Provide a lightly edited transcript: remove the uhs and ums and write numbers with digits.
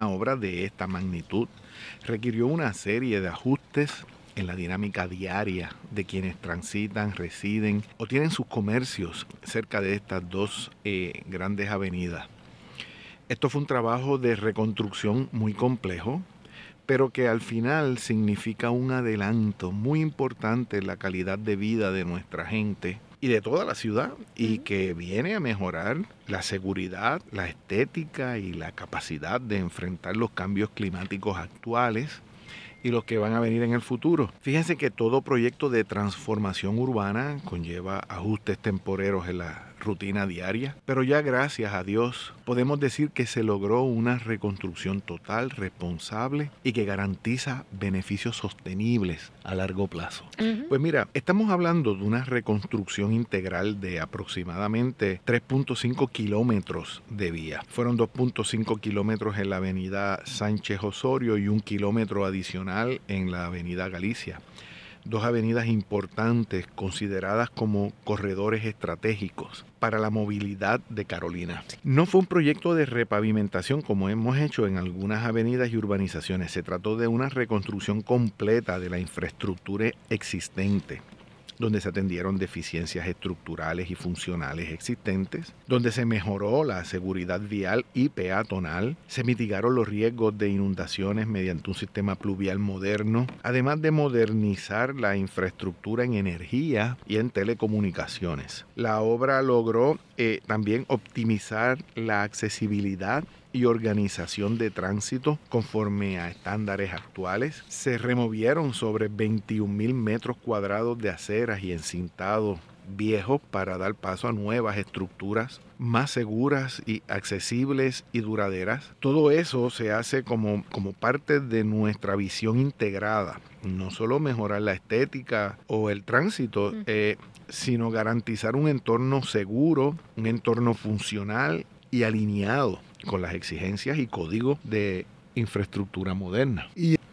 obra de esta magnitud requirió una serie de ajustes en la dinámica diaria de quienes transitan, residen o tienen sus comercios cerca de estas dos grandes avenidas. Esto fue un trabajo de reconstrucción muy complejo, pero que al final significa un adelanto muy importante en la calidad de vida de nuestra gente y de toda la ciudad, y que viene a mejorar la seguridad, la estética y la capacidad de enfrentar los cambios climáticos actuales y los que van a venir en el futuro. Fíjense que todo proyecto de transformación urbana conlleva ajustes temporeros en la rutina diaria, pero ya gracias a Dios podemos decir que se logró una reconstrucción total, responsable y que garantiza beneficios sostenibles a largo plazo. Pues mira, estamos hablando de una reconstrucción integral de aproximadamente 3.5 kilómetros de vía. Fueron 2.5 kilómetros en la avenida Sánchez Osorio y 1 kilómetro adicional en la avenida Galicia. Dos avenidas importantes consideradas como corredores estratégicos para la movilidad de Carolina. No fue un proyecto de repavimentación como hemos hecho en algunas avenidas y urbanizaciones. Se trató de una reconstrucción completa de la infraestructura existente, donde se atendieron deficiencias estructurales y funcionales existentes, donde se mejoró la seguridad vial y peatonal, se mitigaron los riesgos de inundaciones mediante un sistema pluvial moderno, además de modernizar la infraestructura en energía y en telecomunicaciones. La obra logró también optimizar la accesibilidad y organización de tránsito conforme a estándares actuales. Se removieron sobre 21,000 metros cuadrados de aceras y encintados viejos para dar paso a nuevas estructuras más seguras y accesibles y duraderas. Todo eso se hace como parte de nuestra visión integrada. No solo mejorar la estética o el tránsito, sino garantizar un entorno seguro, un entorno funcional y alineado con las exigencias y códigos de infraestructura moderna. Y